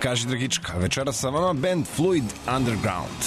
Kaži Dragička. Večera sa vama band Fluid Underground.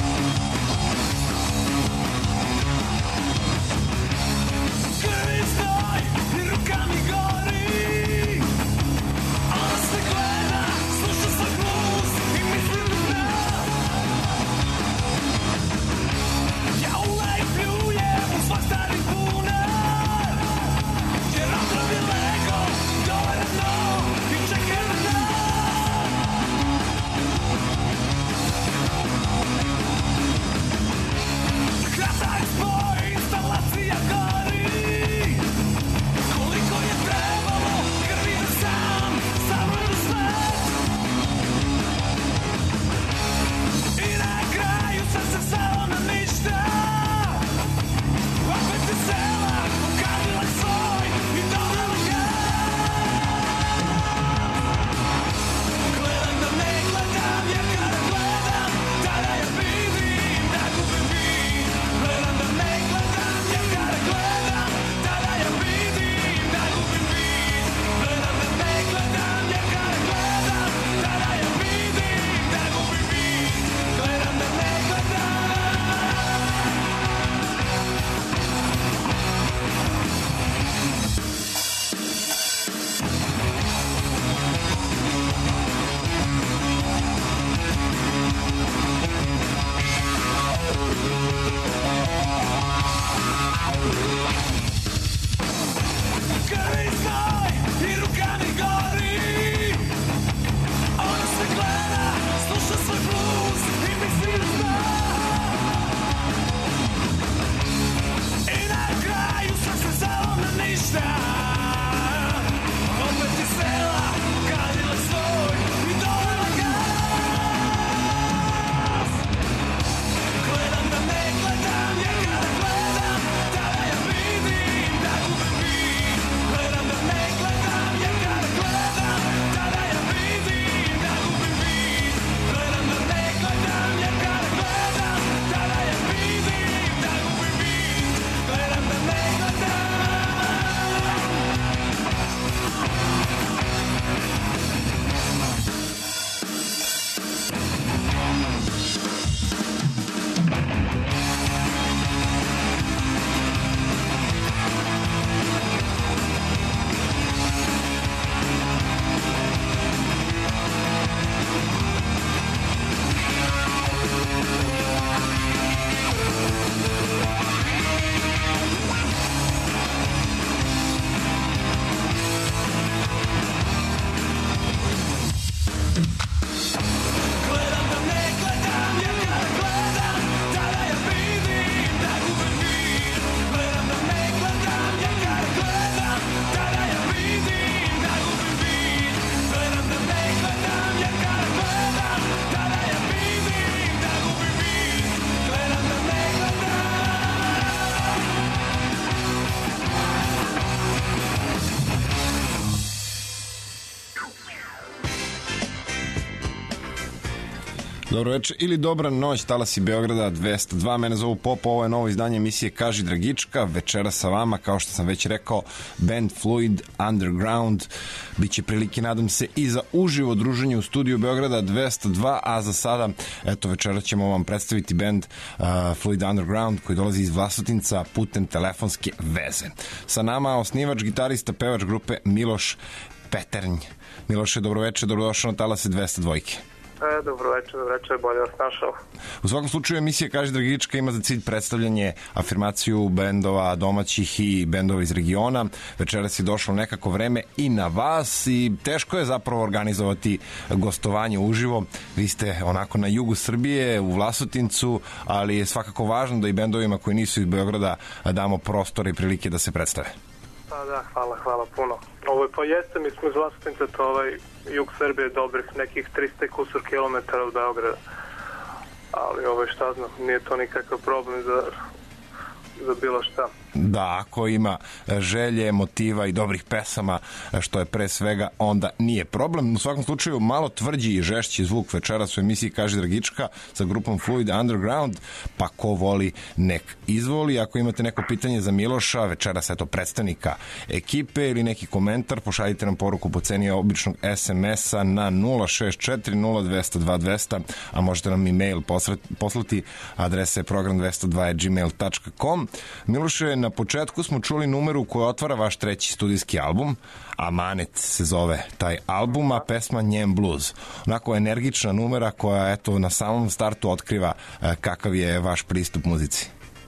Dobro večer ili dobra noć, talasi Beograda 202, mene zovu Popo, ovo je novo izdanje emisije Kaži Dragička, večera sa vama, kao što sam već rekao, band Fluid Underground, biće prilike, nadam se, i za uživo druženje u studiju Beograda 202, a za sada, eto, večera ćemo vam predstaviti band Fluid Underground koji dolazi iz Vlasotinca putem telefonske veze. Sa nama osnivač, gitarista, pevač grupe Miloš Peternj. Miloše, dobroveče, dobrodošao na talase 202. Dobro večer, bolje vas našao. U svakom slučaju emisija Kaži Dragička ima za cilj predstavljanje, afirmaciju bendova domaćih i bendova iz regiona. Večeras je došlo nekako vreme i na vas i teško je zapravo organizovati gostovanje uživo. Vi ste onako na jugu Srbije, u Vlasotincu, ali je svakako važno da i bendovima koji nisu iz Beograda damo prostor i prilike da se predstave. Pa da, hvala puno. Pa jeste, mi smo iz Vlasotinca, to jug Srbije dobrih nekih 300 kusur kilometara od Beograda. Ali šta znam, nije to nikakav problem za bilo šta. Da, ako ima želje, motiva i dobrih pesama, što je pre svega, onda nije problem. U svakom slučaju, malo tvrđi i žešći zvuk večeras u emisiji Kaži Dragička sa grupom Fluid Underground, pa ko voli nek izvoli. Ako imate neko pitanje za Miloša, večeras eto predstavnika ekipe ili neki komentar, pošaljite nam poruku po ceni običnog SMS-a na 064 0200 2200, a možete nam i mail poslati, adresa je program202@gmail.com. Miloše, na početku smo čuli numeru koja otvara vaš treći studijski album, Amanet se zove taj album, a pesma Njen blues. Onako energična numera koja eto na samom startu otkriva kakav je vaš pristup muzici.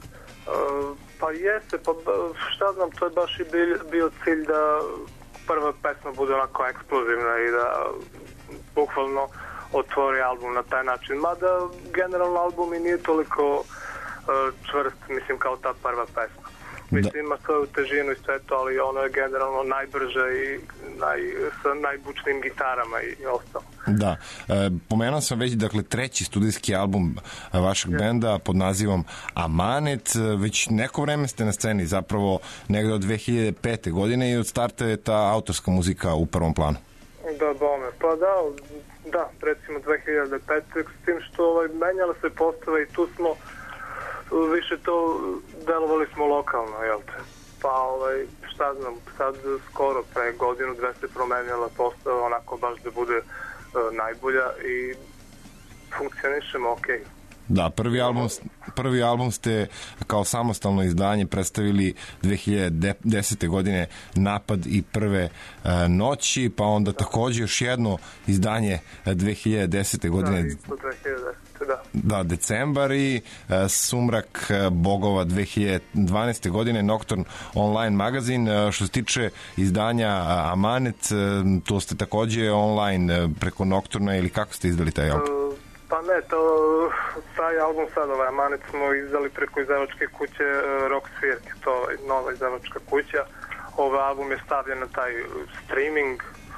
Pa jeste, pa šta znam, to je baš i bio cilj da prva pesma bude onako eksplozivna i da bukvalno otvori album na taj način. Mada generalno album i nije toliko čvrst, mislim, kao ta prva pesma. Mislim, ima svoju težinu i sve to, ali ono je generalno najbrža i sa najbučnim gitarama i ostalo. Da, pomenuo sam već, dakle, treći studijski album vašeg benda pod nazivom Amanet. Već neko vreme ste na sceni, zapravo negde od 2005. godine i od starta je ta autorska muzika u prvom planu. Da, bome, pa da, recimo 2005. s tim što menjala se postava i tu smo više to delovali smo lokalno, jel te? Pa šta znam, sad skoro pre godinu, dve se promenjala postava onako baš da bude najbolja i funkcionišemo okej. Da, prvi album ste kao samostalno izdanje predstavili 2010. godine, Napad i prve noći, pa onda takođe još jedno izdanje 2010. godine. Da, isto 2010. Da, decembar i Sumrak bogova 2012. godine, Nocturne online magazin. Što se tiče izdanja Amanet, to ste takođe online preko Nocturna ili kako ste izdali taj album? Pa ne, taj album sad, Amanet smo izdali preko izdavačke kuće Rock Svirke, to je nova izdavačka kuća. Ovaj album je stavljen na taj streaming,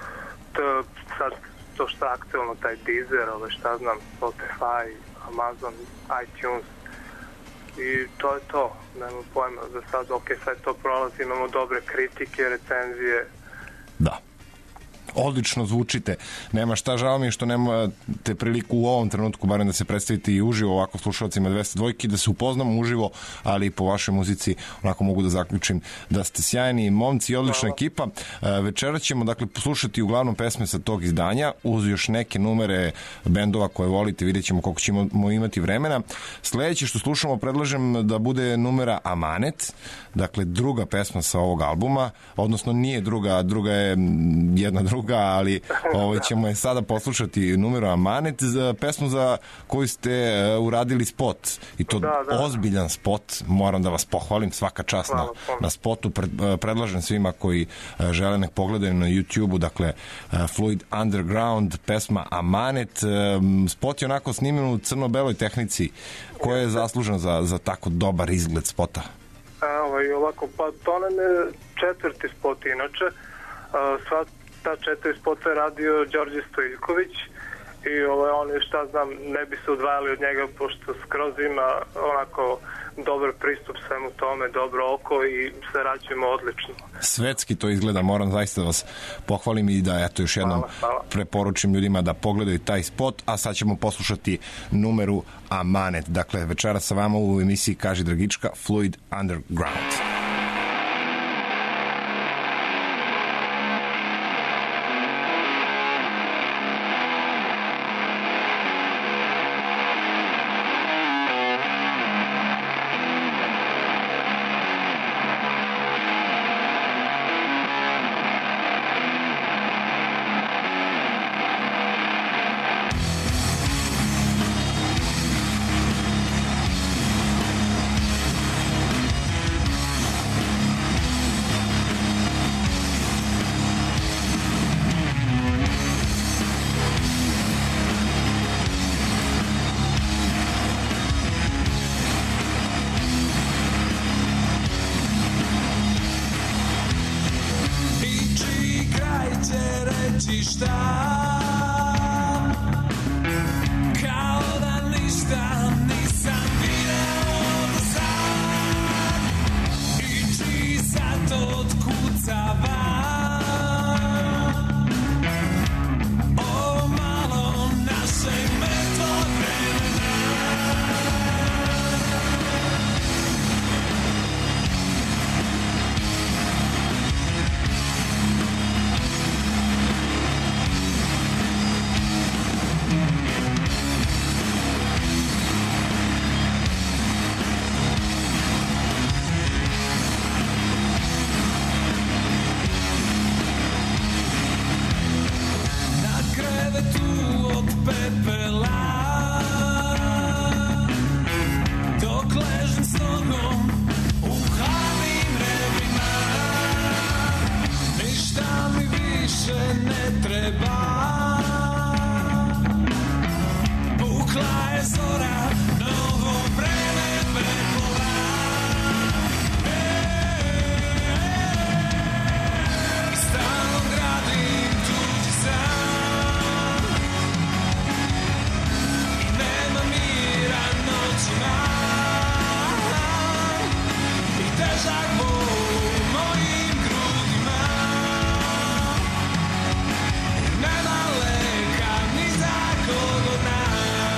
sad to šta aktualno, taj Deezer, šta znam, Spotify, Amazon, iTunes i to je to, nema pojma, za sad sve to prolazi, imamo dobre kritike, recenzije. Da. Odlično zvučite, nema šta, žao mi je što nemate priliku u ovom trenutku barem da se predstavite i uživo ovako slušalcima 202 da se upoznamo uživo, ali po vašoj muzici onako mogu da zaključim da ste sjajni momci i odlična ekipa. Večera ćemo dakle poslušati uglavnom pesme sa tog izdanja uz još neke numere bendova koje volite, vidjet ćemo koliko ćemo imati vremena. Sledeće što slušamo predlažem da bude numera Amanet, dakle druga pesma sa ovog albuma, odnosno nije druga je jedna druga, ali ćemo je sada poslušati numeru Amanet, pesmu za koju ste uradili spot i to ozbiljan spot, moram da vas pohvalim, svaka čast na spotu, predlažem svima koji žele nek pogledaju na YouTube-u, dakle Fluid Underground, pesma Amanet. Spot je onako snimljen u crno-beloj tehnici. Ko je zaslužen za tako dobar izgled spota? Ovako, pa to nam je četvrti spot inače, sva ta 4 spota je radio Đorđe Stojiljković i on je, šta znam, ne bi se odvajali od njega pošto skroz ima onako dobar pristup svemu tome, dobro oko i sarađujemo odlično. Svetski to izgleda, moram zaista da vas pohvalim i da eto još jednom preporučim ljudima da pogledaju taj spot, a sad ćemo poslušati numeru Amanet. Dakle, večera sa vama u emisiji Kaži Dragička, Fluid Underground. I pepela, dok ležim s nogom u hladnim rebima. Ništa mi više ne treba, pukla je zora, novo vreme preplova. I stalno gradim tuđi san, i nema mira noćima, i težak bol u mojim grudima. Nema leka ni za kog od nas.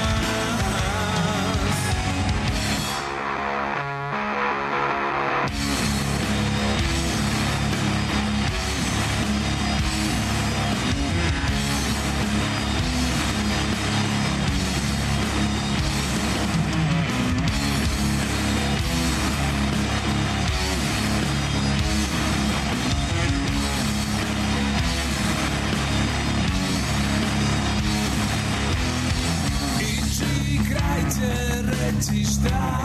I kraj će reći šta,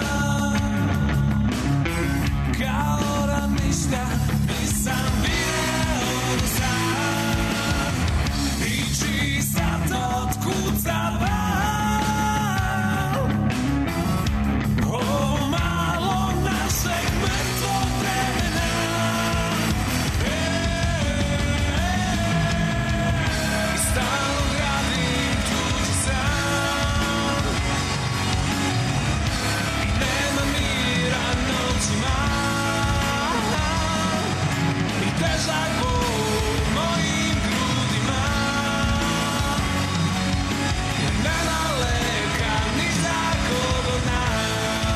kao da ništa nisam video do sad. I čiji sad otkucava ovo malo našeg mrtvog vremena. I stalno gradim tuđi san, i nema mira noćima, i težak bol u mojim grudima. Jer nema leka ni za kog od nas.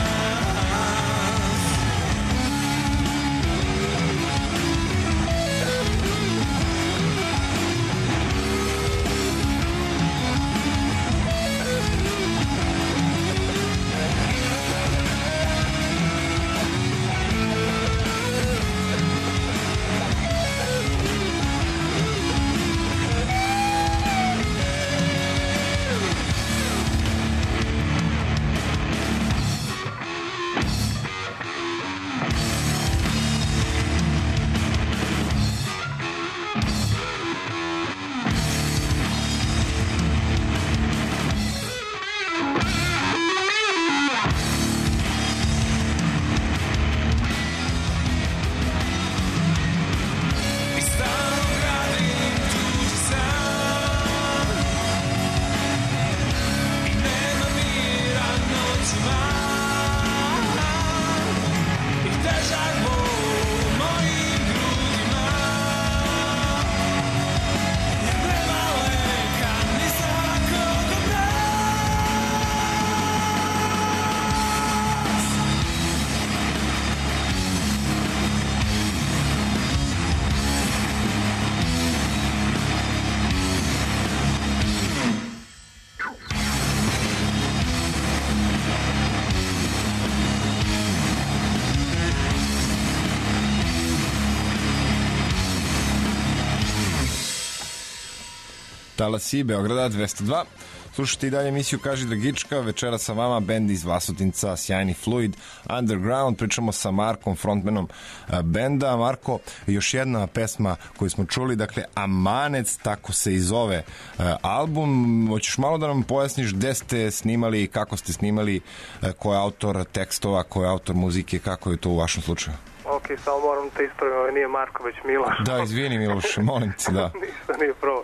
I stalno gradim tuđi san, i nema mira noćima, i težak bol u mojim grudima. Jer nema leka ni za kog od nas. Talasi, Beograda 202. Slušajte i dalje emisiju Kaži Dragička, večera sa vama bend iz Vlasotinca, sjajni Fluid Underground. Pričamo sa Markom, frontmanom benda. Marko, još jedna pesma koju smo čuli, dakle Amanec, tako se i zove album. Hoćeš malo da nam pojasniš gde ste snimali, kako ste snimali, ko je autor tekstova, ko je autor muzike, kako je to u vašem slučaju? Ok, samo moram te ispraviti, nije Marko, već Miloš. Da, izvini Miloš, molim ti, da. Ništa, nije problem.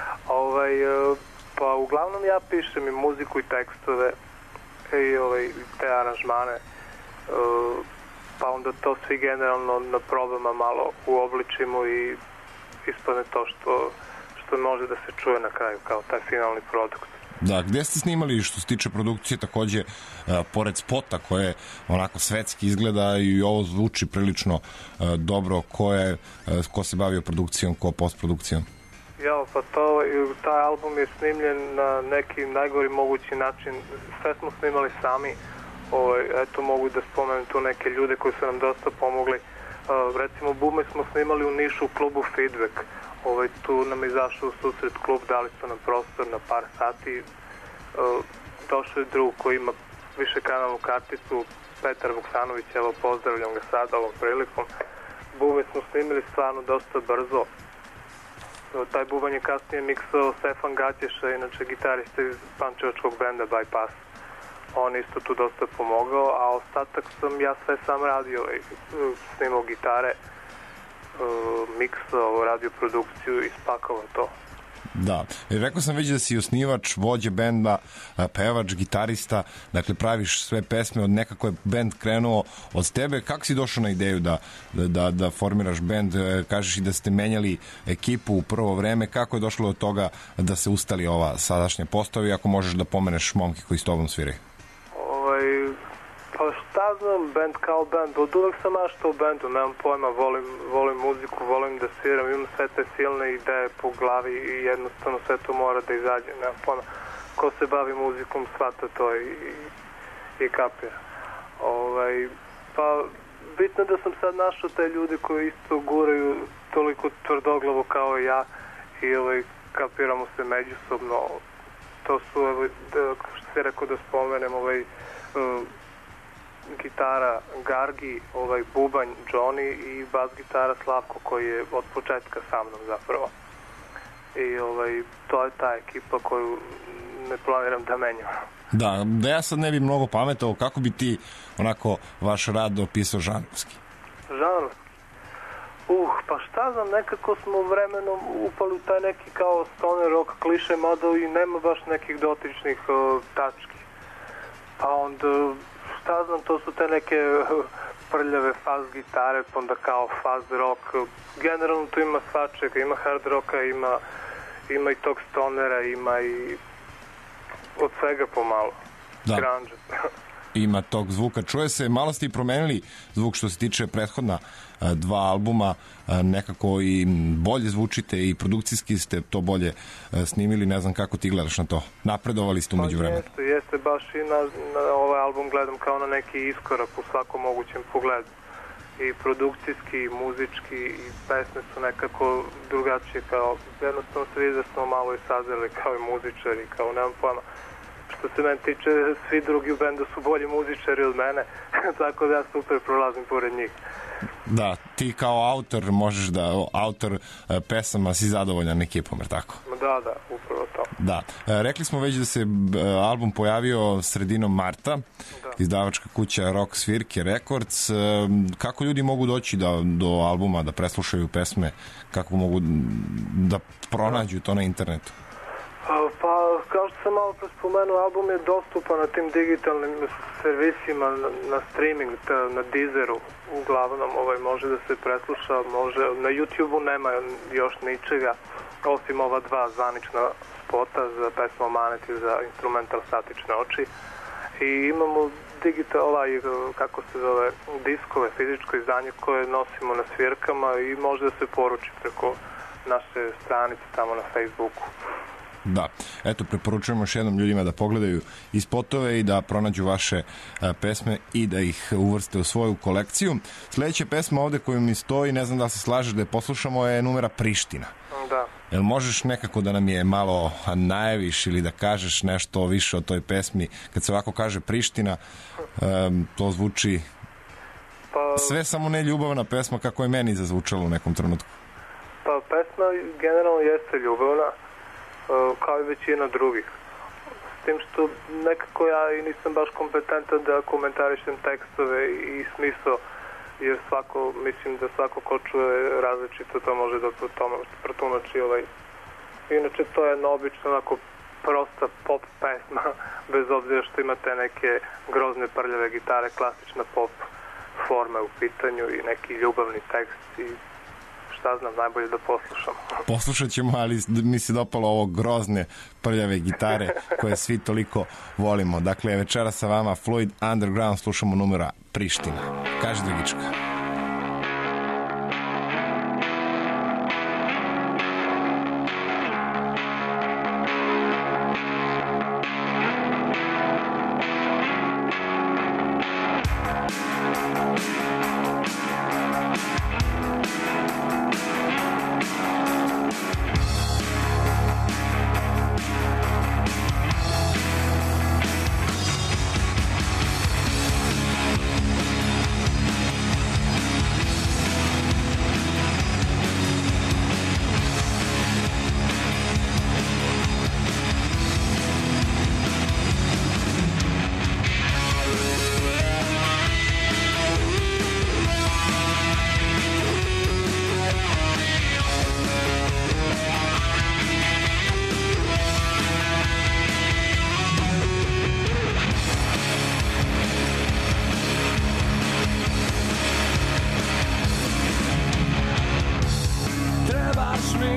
Pa uglavnom ja pišem i muziku i tekstove i te aranžmane, pa onda to svi generalno na probama malo uobličimo i ispadne to što može da se čuje na kraju kao taj finalni produkt. Da, gde ste snimali što se tiče produkcije takođe, pored spota koje onako svetski izgleda i ovo zvuči prilično dobro, ko se bavio produkcijom, ko postprodukcijom? Ja, pa taj album je snimljen na neki najgori mogući način. Sve smo snimali sami. Eto, mogu da spomenem tu neke ljude koji su nam dosta pomogli. Recimo, Bume smo snimali u Nišu u klubu Feedback. Tu nam izašao u susret klub, dali su nam prostor na par sati. Došao je drug koji ima višekanalnu karticu, Petar Vuksanović, evo pozdravljam ga sad ovom prilikom. Bubanj smo snimili stvarno dosta brzo. Taj bubanj je kasnije miksao Stefan Gatješa, inače gitarista iz pančevačkog benda Bypass. On isto tu dosta pomogao, a ostatak sam ja sve sam radio, snimao gitare, miksao, radio produkciju i spakovao to. Da, rekao sam već da si osnivač, vođa benda, pevač, gitarista, dakle praviš sve pesme, od nekako je bend krenuo od tebe. Kako si došao na ideju da formiraš bend? Kažeš i da ste menjali ekipu u prvo vreme, kako je došlo do toga da se ustali ova sadašnja postava i ako možeš da pomeneš momke koji s tobom sviraju? Pa šta znam, bend kao bend, od uvek sam maštao u bendu, nemam pojma, volim muziku, volim da sviram, imam sve te silne ideje po glavi i jednostavno sve to mora da izađe, nemam pojma. Ko se bavi muzikom shvata to i kapira. Pa bitno da sam sad našao te ljudi koji isto guraju toliko tvrdoglavo kao i ja i kapiramo se međusobno. To su, što se rekao da spomenem, gitara Gargi, bubanj Johnny i bas gitara Slavko koji je od početka sa mnom zapravo. I to je ta ekipa koju ne planiram da menjam. Da ja sad ne bi mnogo pametao, kako bi ti onako vaš rad opisao žanrovski? Žanrovski? Pa šta znam, nekako smo vremenom upali u taj neki kao stoner rock kliše, mada i nema baš nekih dotičnih tački. Pa onda, šta znam, to su te neke prljave faz gitare, pa onda kao faz rock. Generalno tu ima svačega, ima hard rocka, ima i tog stonera, ima i od svega pomalo. Da. Grunge. Ima tog zvuka. Čuje se, malo ste i promenili zvuk što se tiče prethodna dva albuma, nekako i bolje zvučite i produkcijski ste to bolje snimili, ne znam kako ti gledaš na to. Napredovali ste umeđu vremena. Jeste, baš i na ovaj album gledam kao na neki iskorak u svakom mogućem pogledu. I produkcijski, i muzički, i pesme su nekako drugačije, kao jednostavno se vidi da smo malo i sazreli kao i muzičari, kao nemam pojma. Što se meni tiče, svi drugi u bendu su bolji muzičari od mene, tako da ja super prolazim pored njih. Da, ti kao autor možeš autor pesama si zadovoljan ekipom, jer tako? Da, upravo to. Da, rekli smo već da se album pojavio sredinom marta, izdavačka kuća Rock Svirke Records. Kako ljudi mogu doći do albuma, da preslušaju pesme, kako mogu da pronađu to na internetu? Pa, kao što sam malo prespomenuo, album je dostupan na tim digitalnim servisima, na streaming, na Deezeru, uglavnom može da se presluša, na YouTubeu nema još ničega, osim ova dva zvanična spota za pesmu Manet i za instrumental Statične oči. I imamo kako se zove, diskove, fizičko izdanje koje nosimo na svirkama i može da se poruči preko naše stranice tamo na Facebooku. Da, eto, preporučujemo još jednom ljudima da pogledaju i spotove i da pronađu vaše pesme i da ih uvrste u svoju kolekciju. Sljedeća pesma ovde koju mi stoji, ne znam da se slažeš da je poslušamo, je numera Priština. Da. Jel možeš nekako da nam je malo najaviš ili da kažeš nešto više o toj pesmi? Kad se ovako kaže Priština, to zvuči sve samo ne ljubavna pesma kako je meni zazvučalo u nekom trenutku. Pa pesma generalno jeste ljubavna, kao i većina drugih. S tim što nekako ja i nisam baš kompetentan da komentarišem tekstove i smisao, jer mislim da svako ko čuje različito to može da protumači. Inače to je obično onako prosta pop pesma, bez obzira što imate neke grozne prljave gitare, klasična pop forma u pitanju i neki ljubavni tekst i šta znam, najbolje da poslušamo. Poslušat ćemo, ali mi se dopalo ovo grozne prljave gitare koje svi toliko volimo. Dakle, večera sa vama Fluid Underground, slušamo numera Priština. Kaži Dragička. mi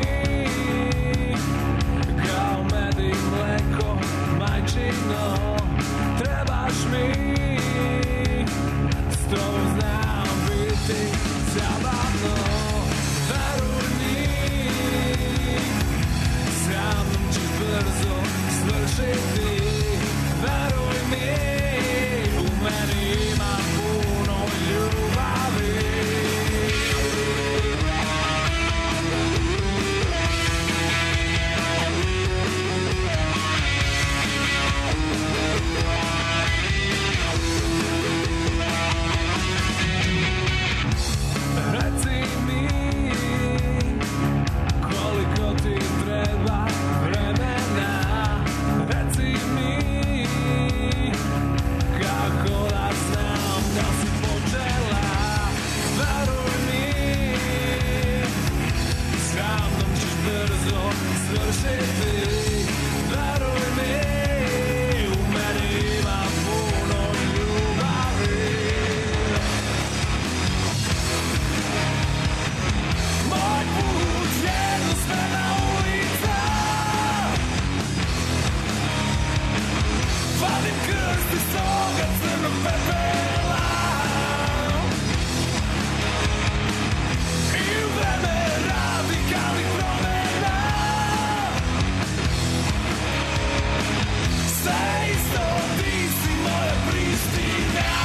kao med i mleko majčino, trebaš mi, s tobom znam biti zabavno, veruj mi, sa mnom ćeš brzo svršiti, veruj mi, u meni ima puno ljubavi. Reci mi koliko ti treba vremena, reci mi kako da znam da si počela, veruj mi, sa mnom ćeš brzo svršiti, veruj mi, u meni ima puno ljubavi. Moj put je jednosmerna ulica, vadim krst iz toga crnog pepela i u vreme radikalnih promena sve isto, ti si moja Priština.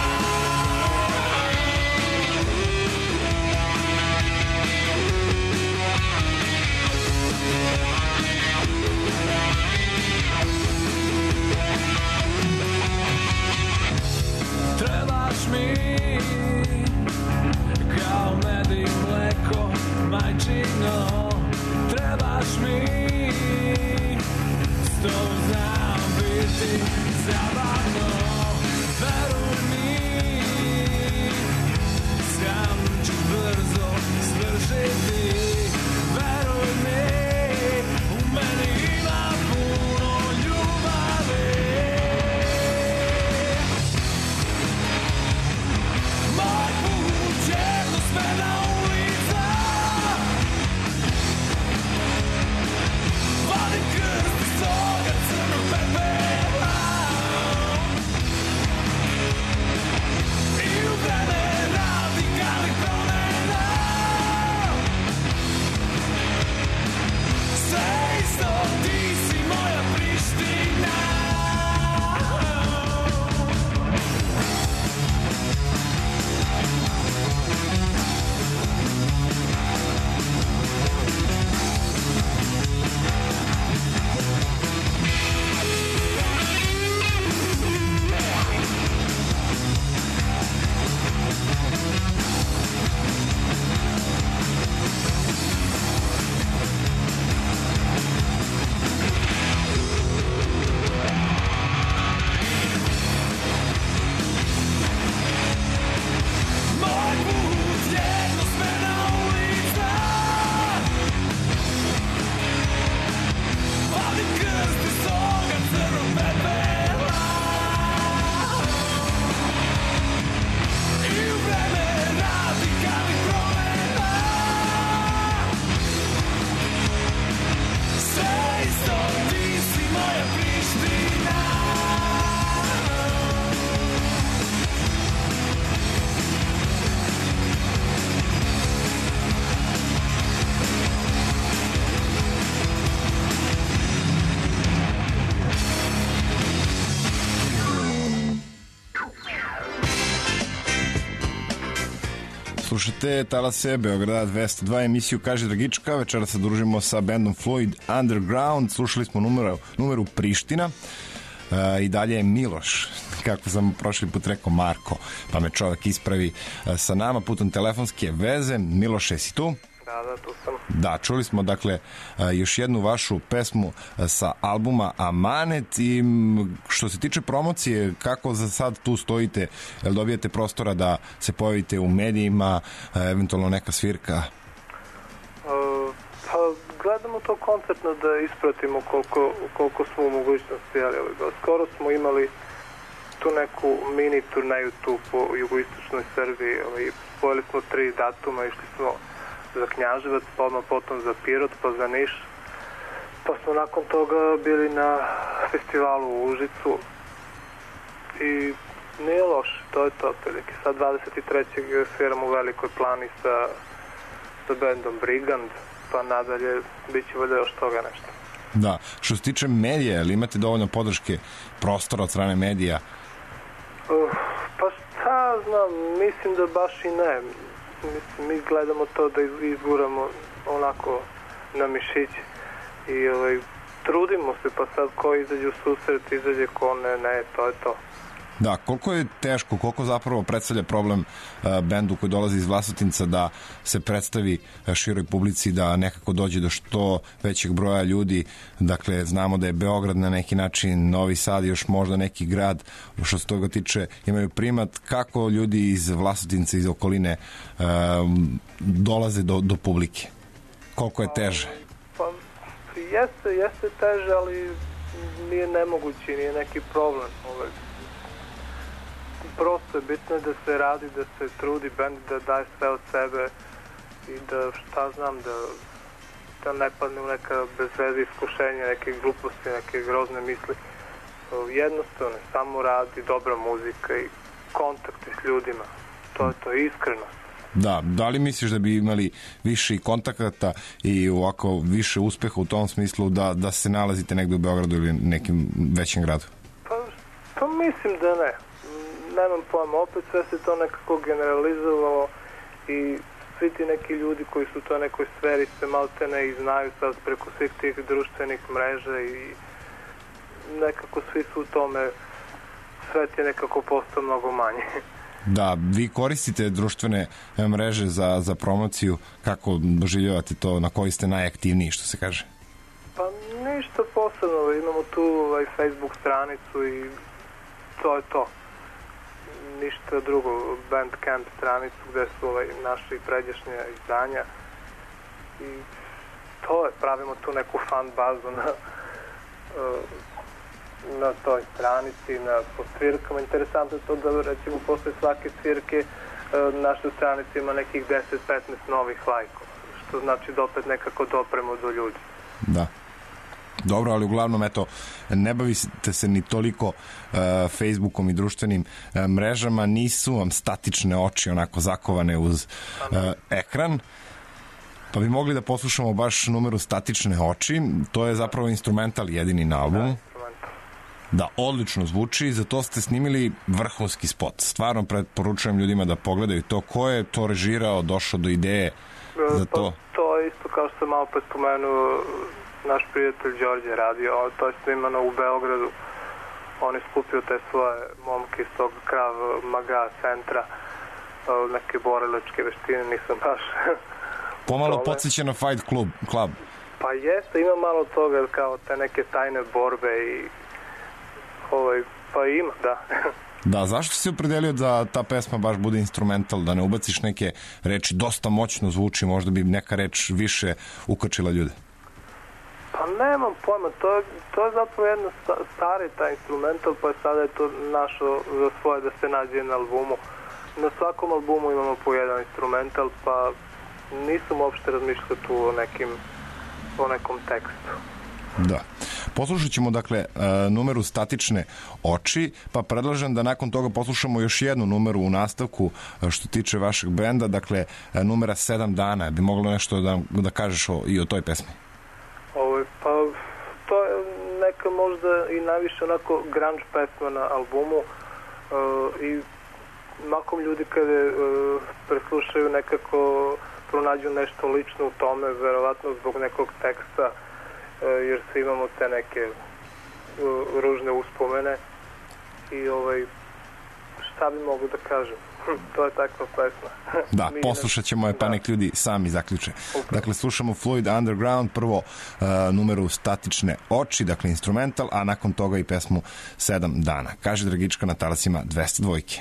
Trebaš mi kao med i mleko majčino, trebaš mi, s tobom znam biti zabavno, veruj mi, sa mnom ćeš brzo svršiti, veruj mi, u meni ima puno ljubavi. Moj put je jednosmerna ulica, vadim krst iz toga crnog pepela i u vreme radikalnih promena sve isto, ti si moja Priština. Moj put je jednosmerna ulica, vadim krst iz toga crnog pepela i u vreme radikalnih promena sve isto, ti si moja Priština. Slušajte Talase, Beograda 202, emisiju Kaži Dragička. Večera se družimo sa bandom Fluid Underground. Slušali smo numeru Priština. I dalje je Miloš, kako sam prošli put rekao Marko, pa me čovjek ispravi sa nama putem telefonske veze. Miloše, si tu? Da, tu sam. Da, čuli smo dakle još jednu vašu pesmu sa albuma Amanet. I što se tiče promocije, kako za sad tu stojite? Jel dobijete prostora da se pojavite u medijima, eventualno neka svirka? Pa gledamo to konceptno da ispratimo koliko smo u mogućnosti, ali skoro smo imali tu neku mini turneju tu po jugoistočnoj Srbiji, spojili smo 3 datuma, išli smo za Knjaževac, pa odmah potom za Pirot, pa za Niš. Pa smo nakon toga bili na festivalu u Užicu i nije loše, to je to otprilike. Sad 23. sviram u Velikoj Plani sa bendom Brigand, pa nadalje bit će valjda još toga nešto. Da, što se tiče medija, ali imate dovoljno podrške prostora od strane medija? Pa šta znam, mislim da baš i ne. Mislim, mi gledamo to da izguramo onako na mišić i trudimo se, pa sad ko izađe u susret, izađe ko ne, to je to. Da, koliko je teško, koliko zapravo predstavlja problem bendu koji dolazi iz Vlasotinca da se predstavi široj publici, da nekako dođe do što većeg broja ljudi. Dakle, znamo da je Beograd na neki način, Novi Sad, još možda neki grad, što se toga tiče, imaju primat. Kako ljudi iz Vlasotinca, iz okoline dolaze do publike? Koliko je teže? Pa, jeste teže, ali nije nemoguće, nije neki problem. Prosto je bitno da se radi, da se trudi bend, da daje sve od sebe i da, šta znam, da ne padne u neka bezveze iskušenja, neke gluposti, neke grozne misli. Jednostavno, samo radi, dobra muzika i kontakti s ljudima. To je to, iskrenost. Da li misliš da bi imali više kontakata i ovako više uspeha u tom smislu da se nalazite negde u Beogradu ili nekim većem gradu? Pa mislim da ne. Nemam pojma, opet sve se to nekako generalizovalo i svi ti neki ljudi koji su u toj nekoj sferi se maltene i znaju sad preko svih tih društvenih mreža i nekako svi su u tome, svet je nekako postao mnogo manje. Da, vi koristite društvene mreže za promociju, kako doživljavate to, na koji ste najaktivniji, što se kaže? Pa ništa posebno, imamo tu Facebook stranicu i to je to. Ništa drugo, Bandcamp stranicu gde su naši pređašnje izdanja i to je, pravimo tu neku fan bazu na toj stranici, po svirkama. Interesantno je to da recimo posle svake svirke naša stranica ima nekih 10-15 novih lajkova, što znači da opet nekako dopremo do ljudi. Da. Dobro, ali uglavnom, eto, ne bavite se ni toliko Facebookom i društvenim mrežama, nisu vam statične oči onako zakovane uz ekran, pa bi mogli da poslušamo baš numeru Statične oči. To je zapravo instrumental jedini na albumu. Da, odlično zvuči, za to ste snimili vrhunski spot. Stvarno preporučujem ljudima da pogledaju to. Ko je to režirao, došao do ideje za to? To je isto kao što sam malo pre spomenuo, naš prijatelj Đorđe radio, to je snimano u Beogradu. On je skupio te svoje momke iz tog Krav Maga centra, neke borilačke veštine, nisam baš... Pomalo podsjeća na Fight Club. Pa jeste, ima malo toga, kao te neke tajne borbe i... pa ima, da. Da, zašto si se opredelio da ta pesma baš bude instrumental, da ne ubaciš neke reči, dosta moćno zvuči, možda bi neka reč više ukačila ljude? Pa nemam pojma, to je zapravo jedno stari taj instrumental, pa sada je to našo za svoje da se nađe na albumu. Na svakom albumu imamo po jedan instrumental, pa nisam uopšte razmišljao tu o nekom tekstu. Da. Poslušat ćemo, dakle, numeru Statične oči, pa predlažem da nakon toga poslušamo još jednu numeru u nastavku što tiče vašeg benda, dakle, numera 7 dana. Bi moglo nešto da kažeš i o toj pesmi? Pa to je neka možda i najviše onako grunge pesma na albumu i makom ljudi kada preslušaju nekako pronađu nešto lično u tome, verovatno zbog nekog teksta, jer svi imamo te neke ružne uspomene i šta bi mogu da kažem, to je takva pesma. Da, poslušat ćemo je, pa nek ljudi sami zaključe. Dakle, slušamo Fluid Underground, prvo numeru Statične oči, dakle instrumental, a nakon toga i pesmu 7 dana. Kaže Dragička na talasima 202.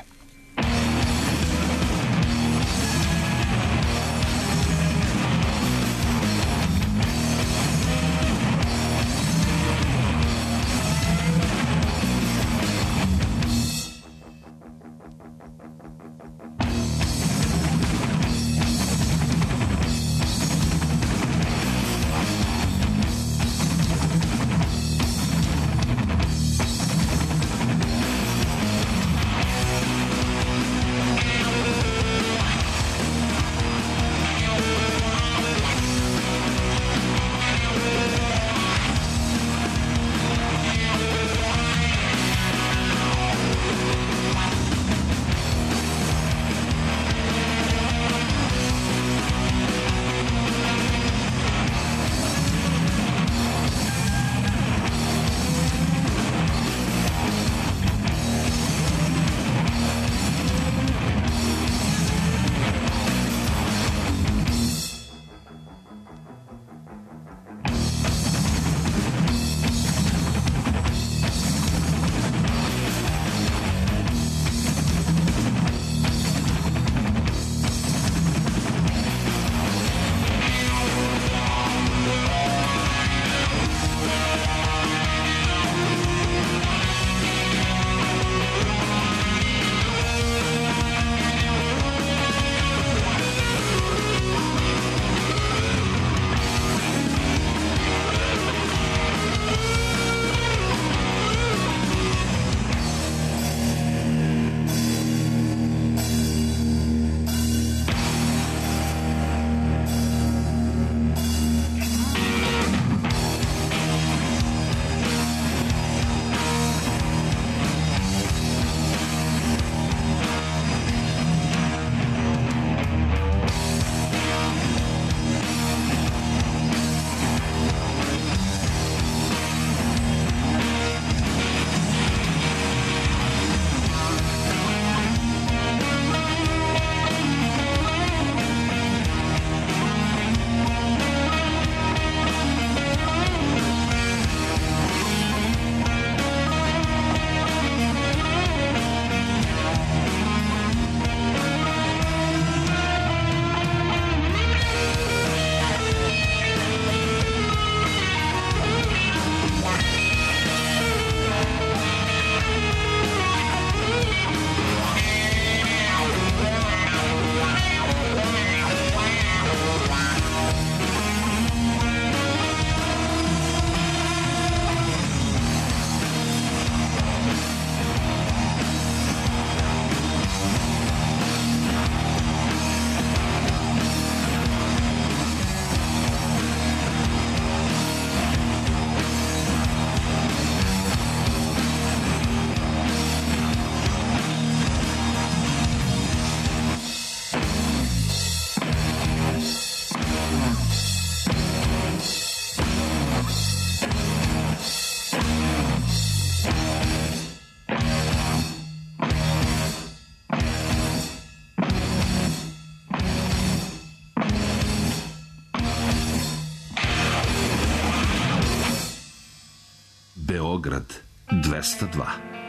Beograd 202.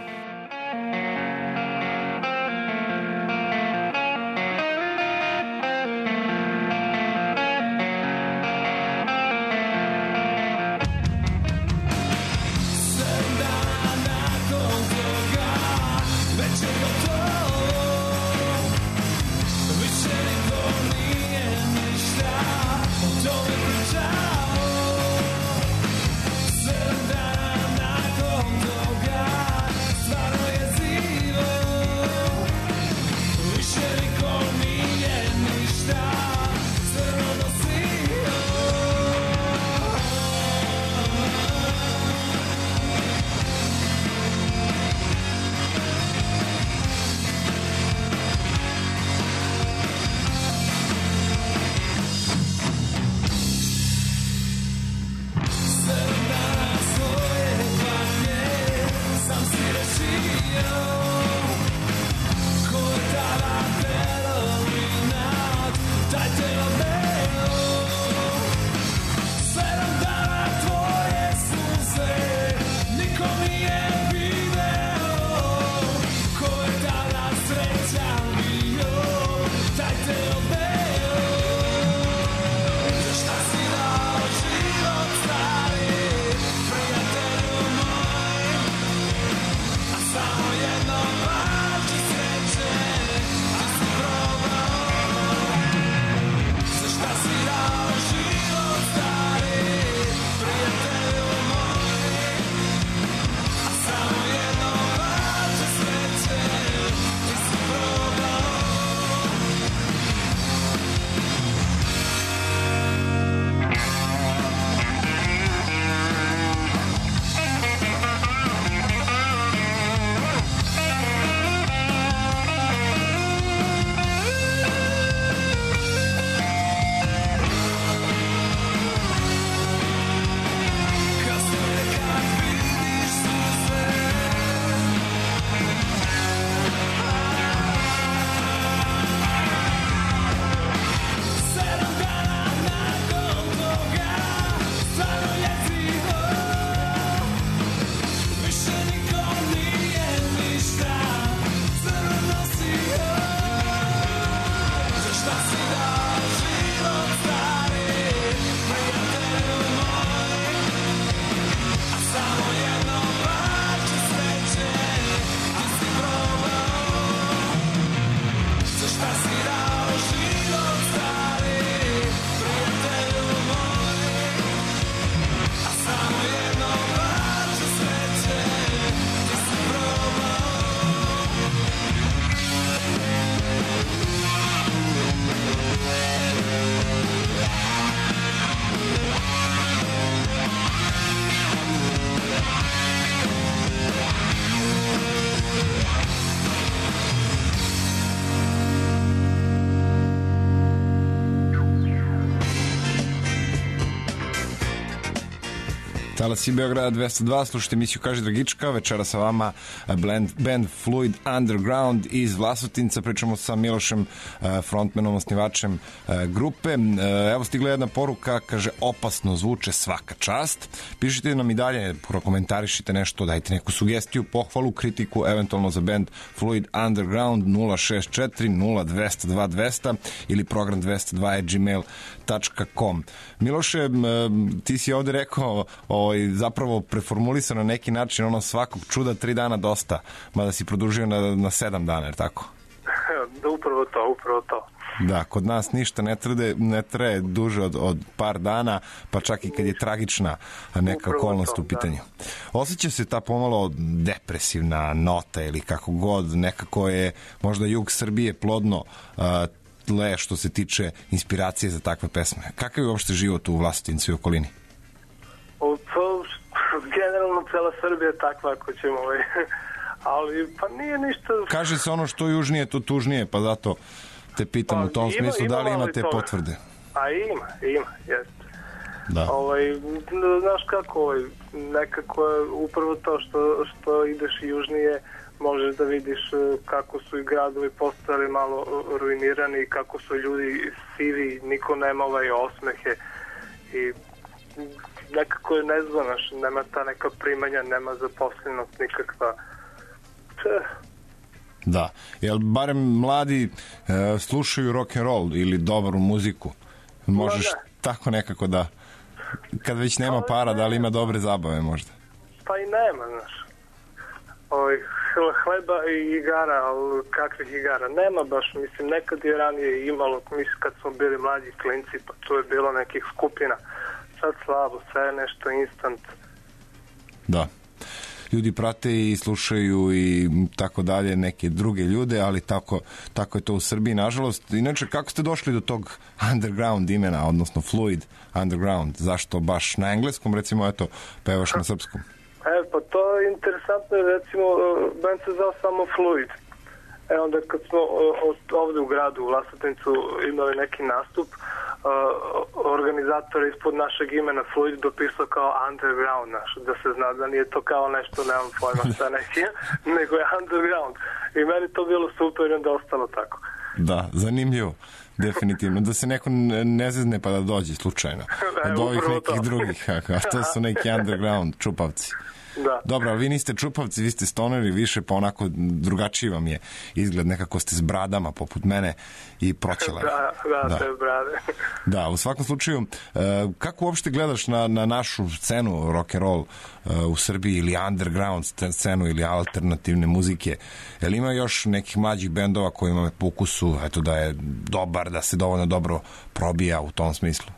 Talasi Beograda 202, slušajte emisiju Kaži Dragička, večera sa vama band Fluid Underground iz Vlasotinca, pričamo sa Milošem, frontmanom, osnivačem grupe. Evo stigla jedna poruka, kaže opasno zvuče, svaka čast. Pišite nam i dalje, prokomentarišite nešto, dajte neku sugestiju, pohvalu, kritiku, eventualno za band Fluid Underground 064 0202 200 ili program 202@gmail.com. Miloše, ti si ovde rekao zapravo preformulisao na neki način ono svakog čuda 3 dana dosta, mada si produžio na 7 dana, je tako? Da, upravo to. Da, kod nas ništa ne traje duže od par dana, pa čak i kad je tragična neka okolnost u pitanju. Osjeća se ta pomalo depresivna nota ili kako god, nekako je možda jug Srbije plodno tle što se tiče inspiracije za takve pesme. Kakav je uopšte život u Vlasotincu i okolini? Generalno cela Srbija je takva, ako ćemo ali pa nije ništa. Kaže se ono što južnije to tužnije, pa zato te pitam u tom smislu, da li ima te potvrde? A ima, jeste. Da. Znaš kako, nekako je upravo to što ideš južnije, možeš da vidiš kako su i gradovi postali malo ruinirani, kako su ljudi sivi, niko nema osmehe i nekako je nezvanaš, nema ta neka primanja, nema zaposlenost nikakva. Da, jel barem mladi slušaju rock and roll ili dobru muziku? Možeš tako nekako da, kad već nema para, da li ima dobre zabave možda? Pa i nema, znaš. Hleba i igara, ali kakvih igara? Nema baš, mislim, nekad je ranije imalo, mislim, kad smo bili mlađi klinci, pa tu je bilo nekih skupina. Sad slabo, sve je nešto instant. Da. Ljudi prate i slušaju i tako dalje neke druge ljude, ali tako je to u Srbiji, nažalost. Inače, kako ste došli do tog underground imena, odnosno Fluid Underground? Zašto baš na engleskom, recimo, eto, pevaš na srpskom? Pa to je interesantno, recimo, band se zvao samo Fluid. Onda kad smo ovde u gradu, u Vlasotincu, imali neki nastup, organizator ispod našeg imena Fluid dopisao kao underground naš, da se zna da nije to kao nešto, nemam pojma šta neki, nego je underground. I meni to bilo super i onda ostalo tako. Da, zanimljivo. Definitivno, da se neko ne zezne pa da dođe slučajno od ovih nekih drugih, a to su neki underground čupavci. Da. Dobro, ali vi niste čupavci, vi ste stoneri više, pa onako drugačiji vam je izgled, nekako ste s bradama poput mene i proćela. Da, te brade. Da, u svakom slučaju, kako uopšte gledaš na našu scenu rock and roll u Srbiji ili underground scenu ili alternativne muzike? Jel ima još nekih mlađih bendova koji imaju po ukusu, eto, da je dobar, da se dovoljno dobro probija u tom smislu?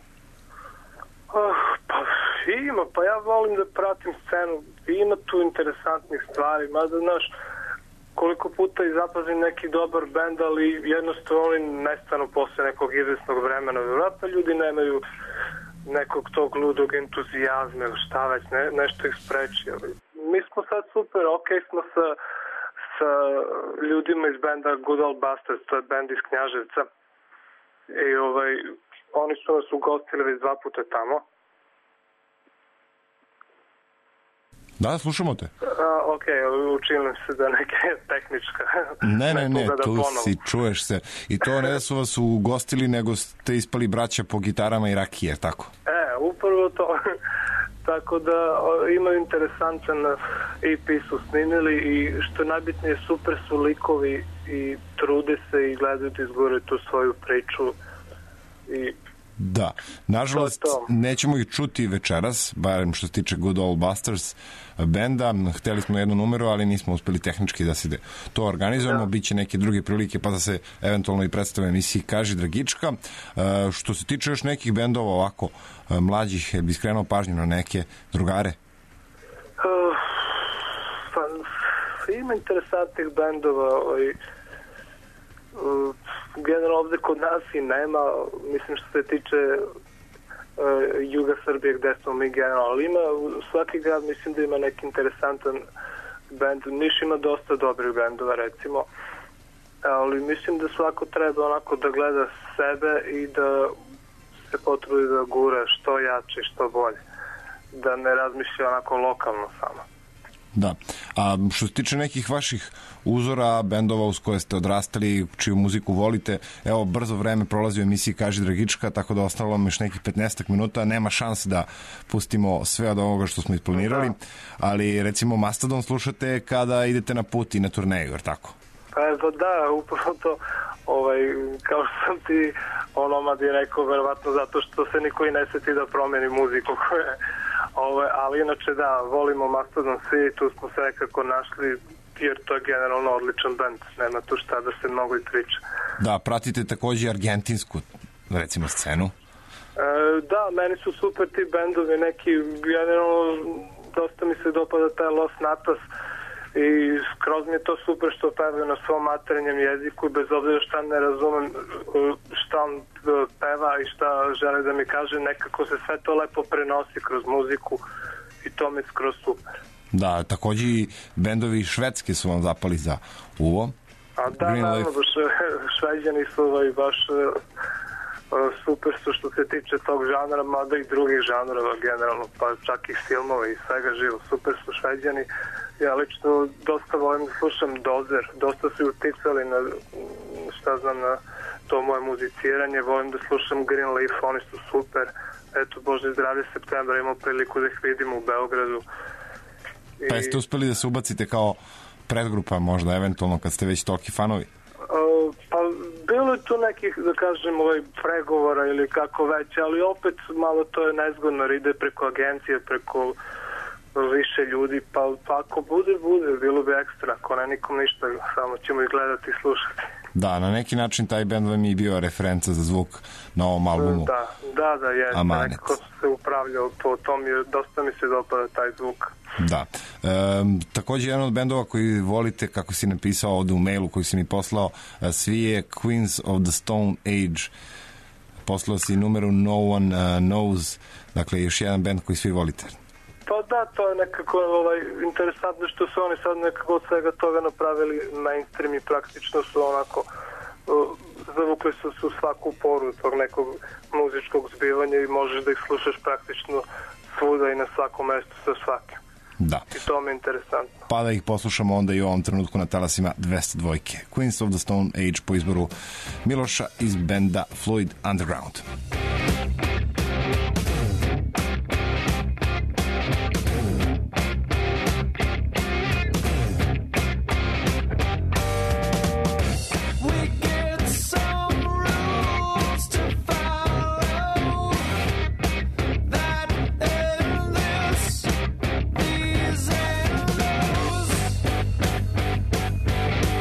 Ima, pa ja volim da pratim scenu. Ima tu interesantnih stvari, mada, znaš, koliko puta i zapazim neki dobar bend, ali jednostavno oni nestanu posle nekog izvesnog vremena. Vjerojatno ljudi nemaju nekog tog ludog entuzijazma, šta već, nešto ih spreči. Mi smo sad super, okej smo sa ljudima iz benda Good Old Bastards, to je bend iz Knjaževca. I oni su nas ugostili već 2 puta tamo. Da, slušamo te. Učinim se da neke tehnička. Ne, tu si, čuješ se. I to ne da su vas ugostili, nego ste ispali braća po gitarama i rakije, tako? Upravo to. Tako da imaju interesantan EP su snimili i što je najbitnije, super su likovi i trude se i gledaju da izgore tu svoju priču i da, nažalost nećemo ih čuti večeras, barem što se tiče Good Old Bastards benda. Hteli smo jednu numeru, ali nismo uspeli tehnički da se to organizujemo. Biće neke druge prilike pa da se eventualno i predstave emisiji Kaži Dragička. Što se tiče još nekih bendova ovako mlađih, bi skrenuo pažnju na neke drugare? Ima interesantnih bendova, generalno ovde kod nas i nema, mislim što se tiče juga Srbije gde smo mi generalno, ali ima svaki grad, mislim da ima neki interesantan bend. Niš ima dosta dobrih bendova recimo, ali mislim da svako treba onako da gleda sebe i da se potrudi da gura što jače i što bolje, da ne razmišlja onako lokalno samo. Da, a što se tiče nekih vaših uzora, bendova uz koje ste odrastali, čiju muziku volite, evo, brzo vreme prolazi u emisiji Kaži Dragička, tako da ostalo vam još nekih 15 minuta, nema šanse da pustimo sve od ovoga što smo isplanirali, ali recimo Mastodon slušate kada idete na put i na turneju, jer tako? Pa da, upravo to, kao što sam ti onomad je rekao, verovatno zato što se niko i ne seti da promeni muziku koje ali inače da, volimo Mastodon svi, tu smo se nekako našli, jer to je generalno odličan band, nema tu šta da se mnogo i priča. Da, pratite takođe argentinsku, recimo, scenu? Da, meni su super ti bendovi, neki, generalno, dosta mi se dopada taj Los Natas i skroz mi je to super što pevaju na svom materinjem jeziku i bez obzira šta ne razumem šta on peva i šta žele da mi kaže, nekako se sve to lepo prenosi kroz muziku i to mi je skroz super. Da, takođe i bendovi švedske su vam zapali za uvo. A da, naravno, šveđani su baš super su što se tiče tog žanra, mada i drugih žanrova generalno, pa čak i filmova i svega živo, super su šveđani. Ja lično dosta volim da slušam Dozer, dosta su uticali na, šta znam, na to moje muziciranje, volim da slušam Greenleaf, oni su super, eto, Bože zdravlje, septembra imao priliku da ih vidimo u Beogradu. Pa jeste uspeli da se ubacite kao predgrupa možda, eventualno, kad ste već toliki fanovi? Pa bilo je tu nekih, da kažem, pregovora ili kako već, ali opet malo to je nezgodno, jer ide preko agencije, preko više ljudi, pa ako bude, bilo bi ekstra, ako ne nikom ništa, samo ćemo ih gledati i slušati. Da, na neki način taj band vam je bio referenca za zvuk na ovom albumu. Da, jeste, nekako se upravljao po tom, dosta mi se dopada taj zvuk. Da. Takođe, jedan od bendova koji volite, kako si napisao ovde u mailu koji si mi poslao, svi je Queens of the Stone Age. Poslao si numeru No One Knows, dakle još jedan bend koji svi volite. Pa da, to je nekako interesantno što su oni sad nekako od svega toga napravili mainstream i praktično su onako zavukli su svaku poru tog nekog muzičkog zbivanja i možeš da ih slušaš praktično svuda i na svakom mestu sa svakim. Da. I to mi je interesantno. Pa da ih poslušamo onda i u ovom trenutku na talasima 202. Queens of the Stone Age po izboru Miloša iz benda Fluid Underground.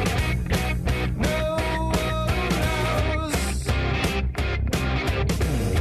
No one knows.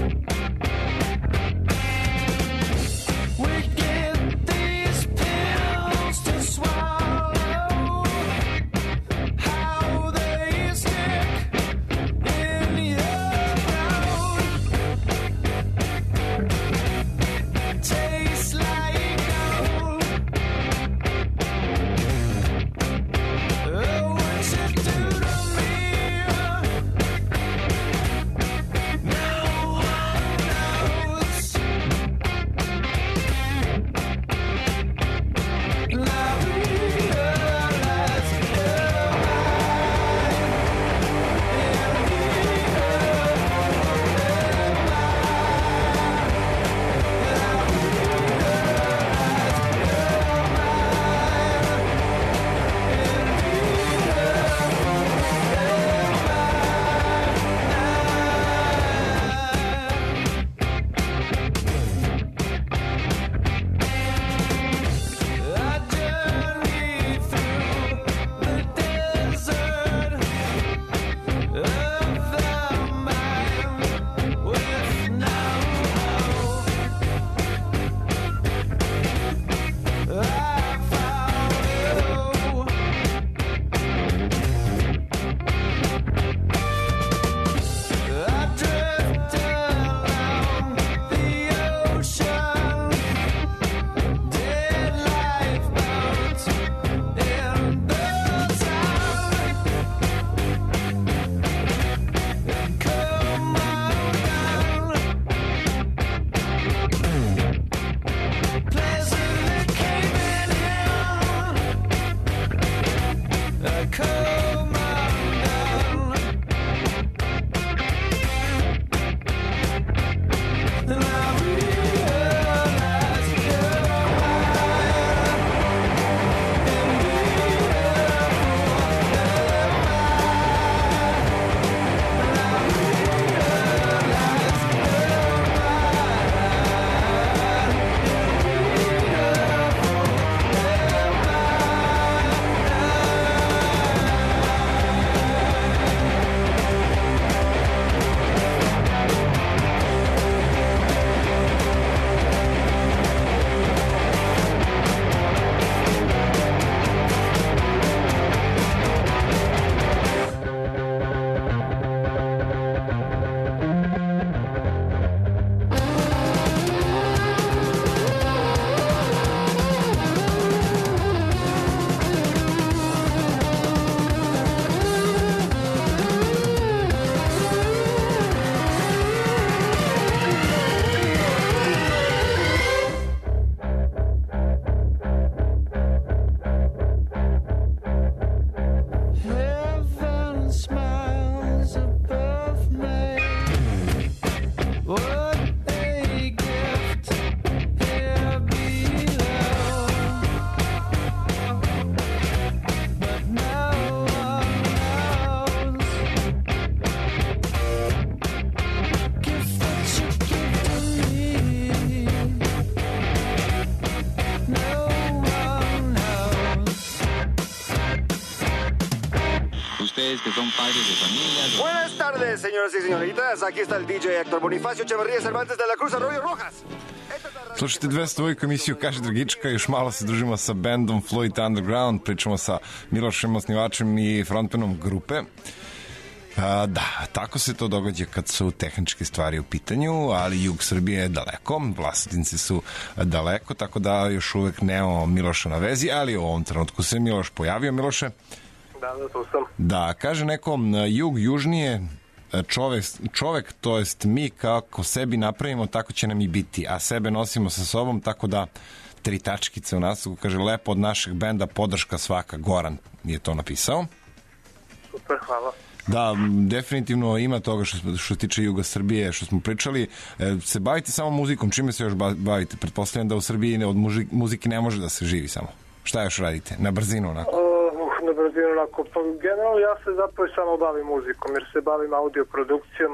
ustedes que son padres de familia. Buenas tardes, señoras y señoritas. Aquí está el DJ Héctor Bonifacio Echeverría Cervantes de la Cruz Arroyo Rojas. Slušajte 202 emisiju Kaže Dragička, još malo se družimo sa bandom Fluid Underground, pričamo sa Milošem, osnivačem i frontmanom grupe. Da, tako se to događa kad su tehničke stvari u pitanju, ali jug Srbije je daleko, Vlasotinci su daleko, tako da još uvek nemamo Miloša na vezi, ali u ovom trenutku se Miloš pojavio. Miloše? Da, tu sam. Da, kaže nekom jug južnije, čovek, to jest mi kako sebi napravimo, tako će nam i biti, a sebe nosimo sa sobom, tako da 3 tačkice u nastavku, kaže lepo od našeg benda, podrška svaka, Goran je to napisao. Super, hvala. Da, definitivno ima toga što se tiče juga Srbije, što smo pričali. Se bavite samo muzikom, čime se još bavite? Pretpostavljam da u Srbiji od muzike ne može da se živi samo. Šta još radite? Na brzinu onako? Na brzinu onako. Pa, generalno ja se zapravo samo bavim muzikom, jer se bavim audioprodukcijom,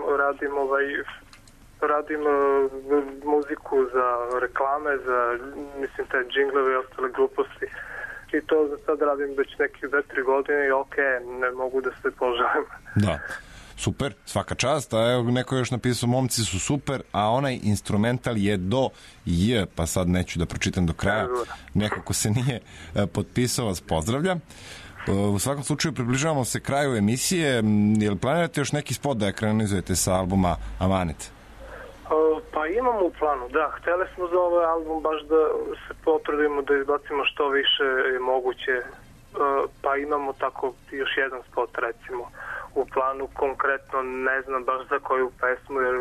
radim muziku za reklame, za, mislim, te džingleve i ostale gluposti. I to za sad radim već nekih 2-3 godine i ne mogu da se požalim. Da, super, svaka čast, a evo neko je još napisao momci su super, a onaj instrumental je do J, pa sad neću da pročitam do kraja, neko ko se nije potpisao vas pozdravlja. U svakom slučaju približavamo se kraju emisije, jel planirate još neki spot da ekranizujete sa albuma Amanet? Pa imamo u planu, da. Hteli smo za ovaj album baš da se potrudimo da izbacimo što više je moguće. Pa imamo tako još jedan spot recimo u planu. Konkretno ne znam baš za koju pesmu, jer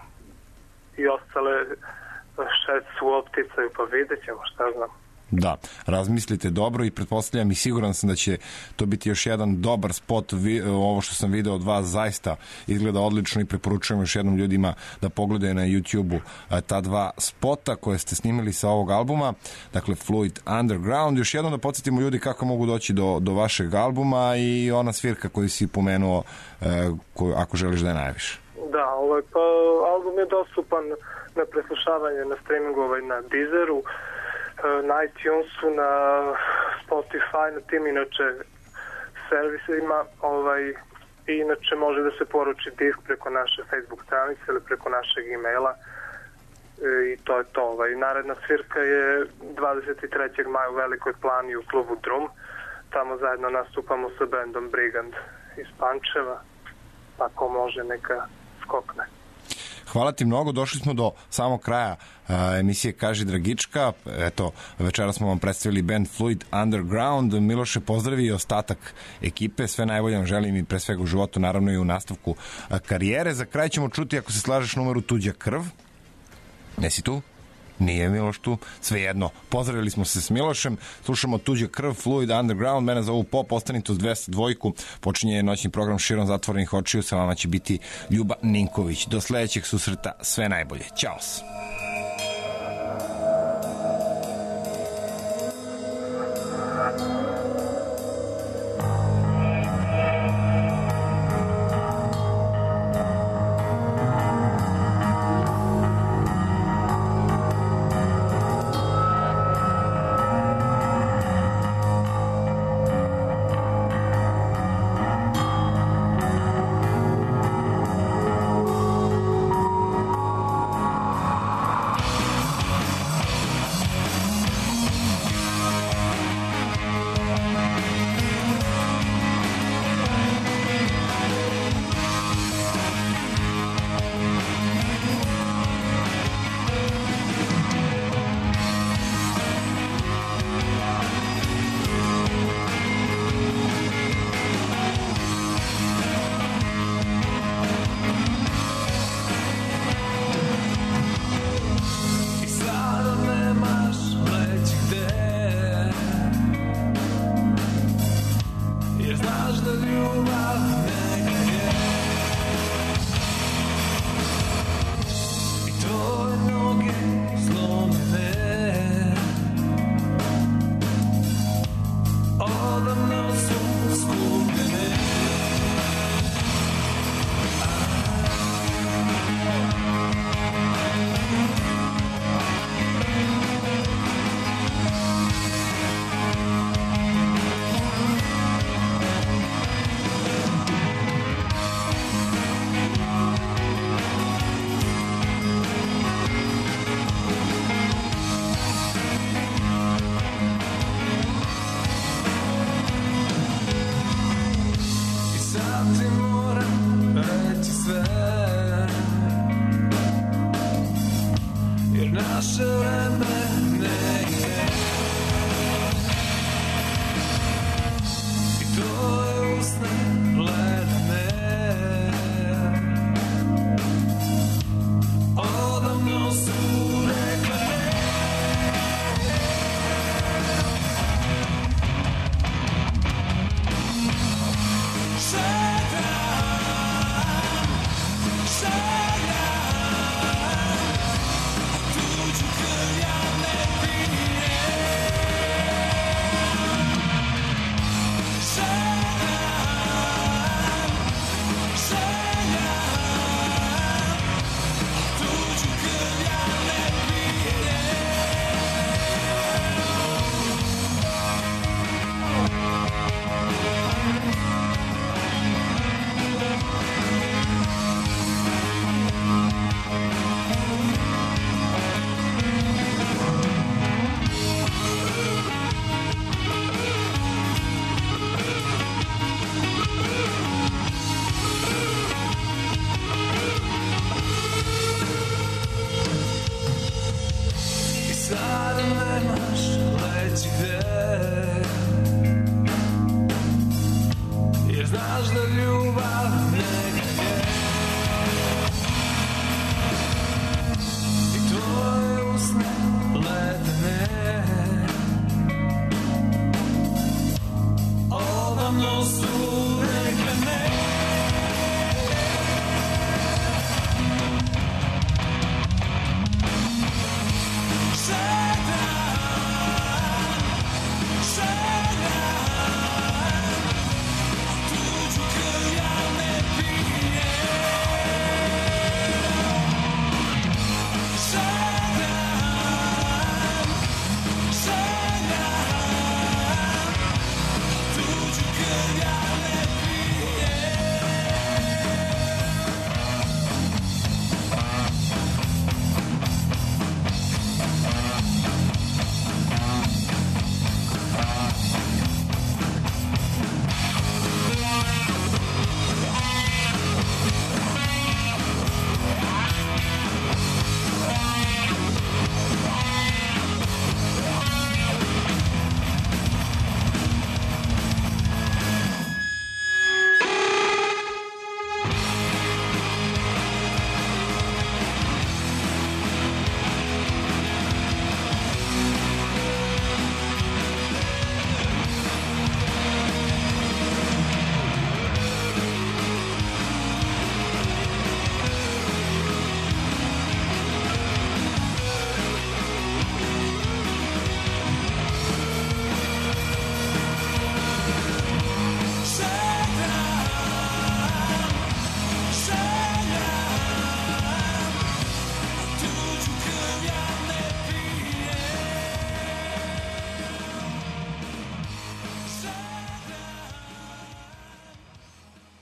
i ostale 6 su u opticaju, pa vidjet ćemo, šta znam. Da, razmislite dobro i pretpostavljam i siguran sam da će to biti još jedan dobar spot. Ovo što sam video od vas zaista izgleda odlično i preporučujem još jednom ljudima da pogledaju na YouTube-u ta 2 spota koje ste snimili sa ovog albuma, dakle Fluid Underground. Još jednom da podsjetimo ljudi kako mogu doći do vašeg albuma i ona svirka koju si pomenuo ako želiš da je najviše. Da, pa album je dostupan na preslušavanje na streamingu na Deezeru, na iTunesu, na Spotify, na tim inače servisima, i inače može da se poruči disk preko naše Facebook stranice ili preko našeg e-maila i to je to. Naredna svirka je 23. maja u Velikoj Plani u klubu Drum, tamo zajedno nastupamo sa bandom Brigand iz Pančeva, ako može neka skokne. Hvala ti mnogo, došli smo do samog kraja emisije Kaži Dragička. Eto, večera smo vam predstavili band Fluid Underground. Miloše, pozdravi i ostatak ekipe, sve najbolje vam želim i pre svega u životu, naravno i u nastavku karijere. Za kraj ćemo čuti, ako se slažeš, numeru Tuđa krv. Nesi tu? Nije Miloš tu, svejedno. Pozdravili smo se s Milošem, slušamo Tuđa krv, Fluid Underground, mene zovu Pop, ostanite uz 202, počinje noćni program Širom zatvorenih očiju, sa vama će biti Ljuba Ninković. Do sledećeg susreta, sve najbolje. Ćao! Zar nemaš već gde? Jer znaš da ljubav nekad je i tvoje usne ledene odavno su rekle ne.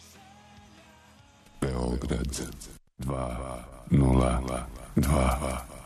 Beograd 202